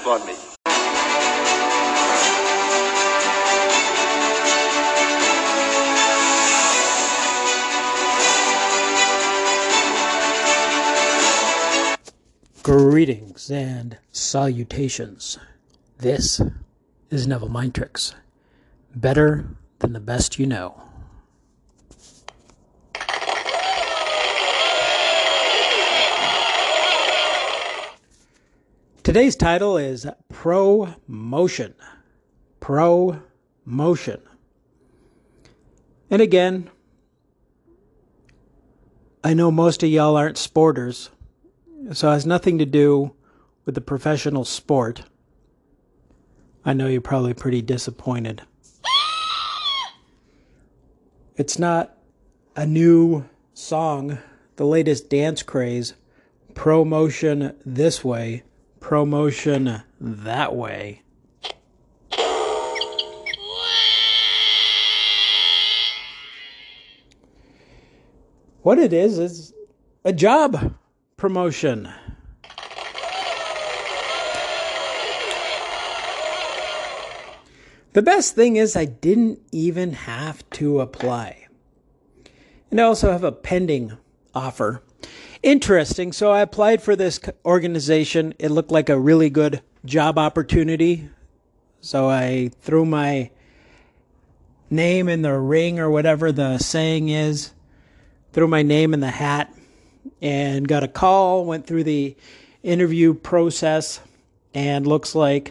upon me. Greetings and salutations. This is Neville Mind Tricks. Better than the best you know. Today's title is Promotion. Promotion. And again, I know most of y'all aren't sporters, so it has nothing to do with the professional sport. I know you're probably pretty disappointed. It's not a new song, the latest dance craze, promotion this way, promotion that way. What it is a job promotion. The best thing is I didn't even have to apply. And I also have a pending offer. Interesting. So I applied for this organization. It looked like a really good job opportunity. So I threw my name in the ring, or whatever the saying is. Threw my name in the hat and got a call, went through the interview process, and looks like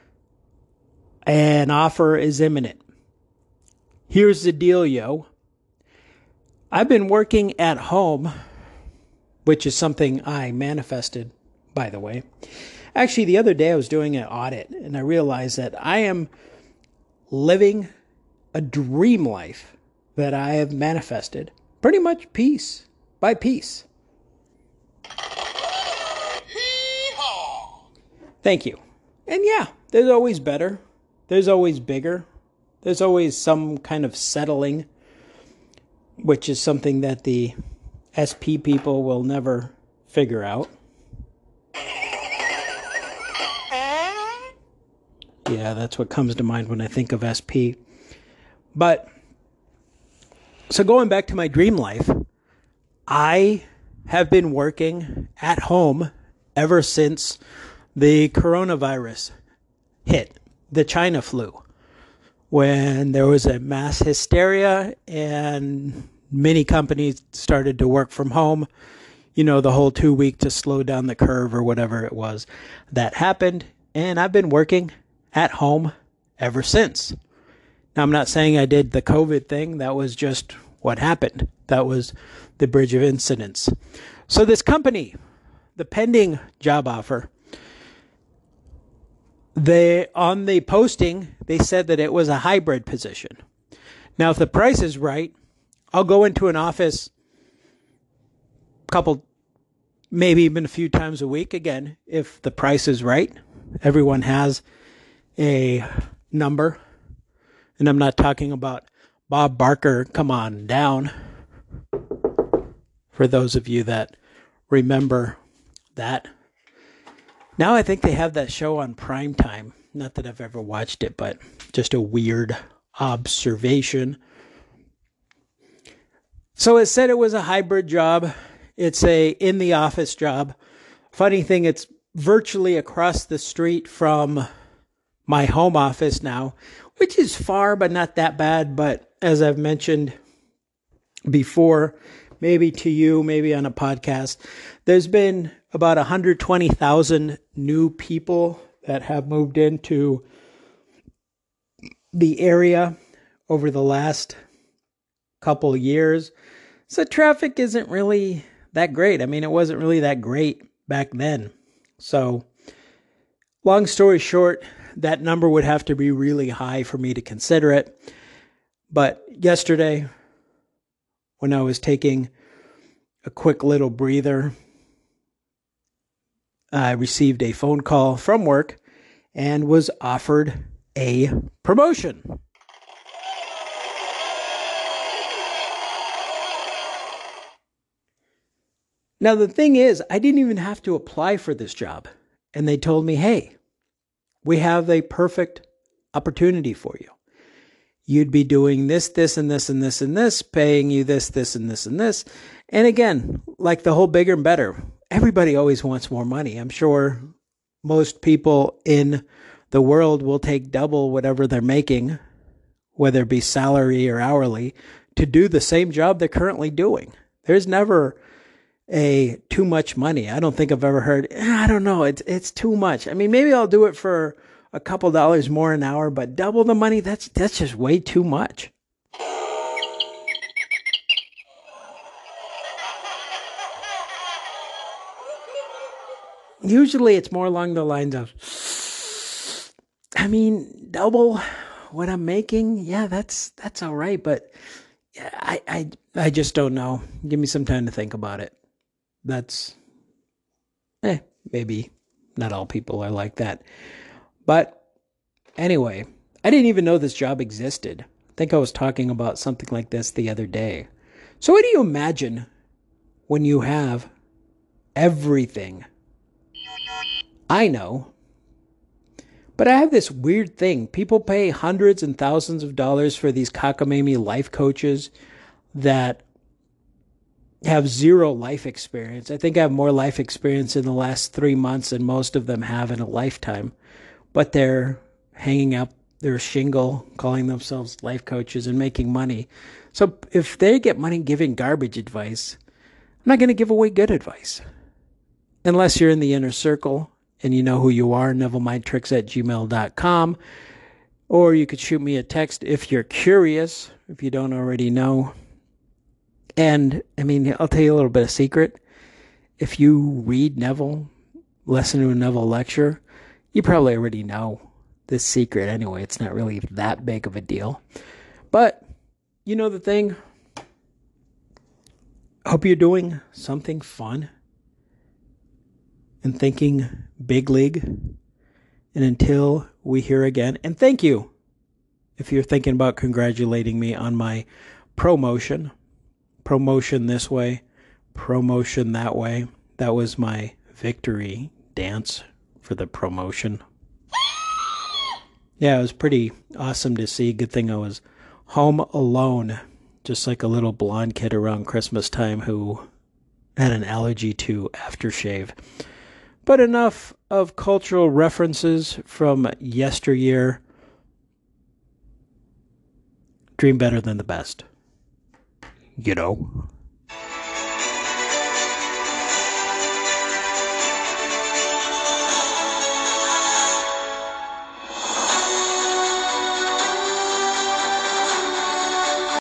an offer is imminent. Here's the deal, yo. I've been working at home, which is something I manifested, by the way. Actually, the other day I was doing an audit, and I realized that I am living a dream life that I have manifested, pretty much piece by piece. Thank you. And yeah, there's always better. There's always bigger. There's always some kind of settling, which is something that the SP people will never figure out. Yeah, that's what comes to mind when I think of SP. But, so going back to my dream life, I have been working at home ever since the coronavirus hit, the China flu, when there was a mass hysteria and many companies started to work from home. You know, the whole 2 week to slow down the curve or whatever it was that happened. And I've been working at home ever since. Now, I'm not saying I did the COVID thing. That was just what happened. That was the bridge of incidents. So this company, the pending job offer, on the posting, they said that it was a hybrid position. Now, if the price is right, I'll go into an office maybe even a few times a week. Again, if the price is right, everyone has a number. And I'm not talking about Bob Barker, come on down. For those of you that remember that. Now I think they have that show on prime time. Not that I've ever watched it, but just a weird observation. So it said it was a hybrid job. It's a in-the-office job. Funny thing, it's virtually across the street from my home office now, which is far, but not that bad. But as I've mentioned before, maybe to you, maybe on a podcast, there's been about 120,000 new people that have moved into the area over the last couple years. So traffic isn't really that great. I mean, it wasn't really that great back then. So long story short, that number would have to be really high for me to consider it. But yesterday, when I was taking a quick little breather, I received a phone call from work and was offered a promotion. Now, the thing is, I didn't even have to apply for this job. And they told me, hey, We have a perfect opportunity for you. You'd be doing this, this, and this, and this, and this, paying you this, this, and this, and this. And again, like the whole bigger and better, everybody always wants more money. I'm sure most people in the world will take double whatever they're making, whether it be salary or hourly, to do the same job they're currently doing. There's never a too much money. I don't think I've ever heard, I don't know, it's too much. I mean, maybe I'll do it for a couple dollars more an hour, but double the money, that's just way too much. Usually it's more along the lines of, I mean, double what I'm making, yeah, that's all right, but I just don't know. Give me some time to think about it. That's, maybe not all people are like that. But anyway, I didn't even know this job existed. I think I was talking about something like this the other day. So what do you imagine when you have everything? I know, but I have this weird thing. People pay hundreds and thousands of dollars for these cockamamie life coaches that have zero life experience. I think I have more life experience in the last 3 months than most of them have in a lifetime. But they're hanging up their shingle, calling themselves life coaches and making money. So if they get money giving garbage advice, I'm not going to give away good advice. Unless you're in the inner circle and you know who you are, NevilleMindTricks@gmail.com. Or you could shoot me a text if you're curious, if you don't already know. And, I mean, I'll tell you a little bit of secret. If you read Neville, listen to a Neville lecture, you probably already know this secret anyway. It's not really that big of a deal. But, you know the thing? I hope you're doing something fun and thinking big league. And until we hear again, and thank you if you're thinking about congratulating me on my promotion this way, promotion that way. That was my victory dance for the promotion. Yeah, it was pretty awesome to see. Good thing I was home alone, just like a little blonde kid around Christmas time who had an allergy to aftershave. But enough of cultural references from yesteryear. Dream better than the best. You know?